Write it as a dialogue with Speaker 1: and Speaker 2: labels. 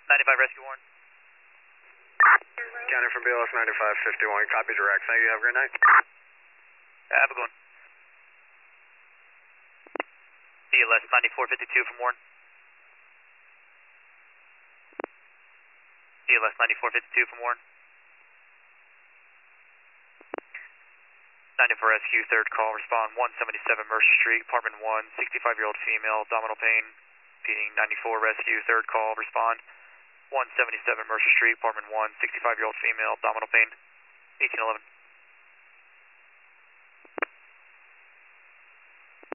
Speaker 1: 95 rescue warrant.
Speaker 2: County from BLS 9551, copy direct. Thank you, have a great night.
Speaker 1: Have a good one. BLS 9452 from Warren. BLS 9452 from Warren. 94 rescue, third call, respond 177 Mercer Street, apartment 1, 65-year-old female, abdominal pain, feeding 94 rescue, third call, respond 177 Mercer Street, apartment 1, 65-year-old female, abdominal pain, 1811.